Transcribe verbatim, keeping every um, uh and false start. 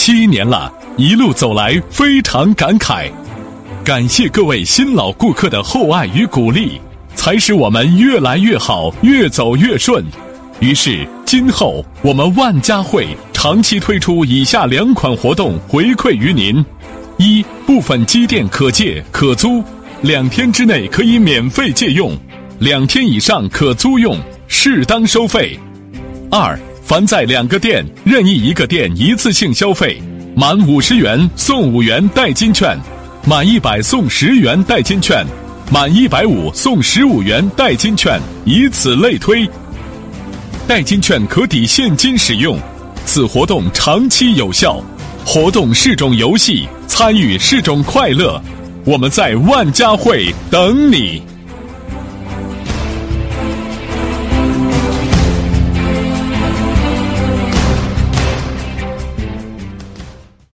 七年了，一路走来非常感慨，感谢各位新老顾客的厚爱与鼓励，才使我们越来越好，越走越顺。于是今后我们万家汇长期推出以下两款活动回馈于您：一、部分机电可借可租，两天之内可以免费借用，两天以上可租用，适当收费。二、凡在两个店任意一个店一次性消费，满五十元送五元代金券，满一百送十元代金券，满一百五送十五元代金券，以此类推。代金券可抵现金使用，此活动长期有效。活动是种游戏，参与是种快乐。我们在万家汇等你。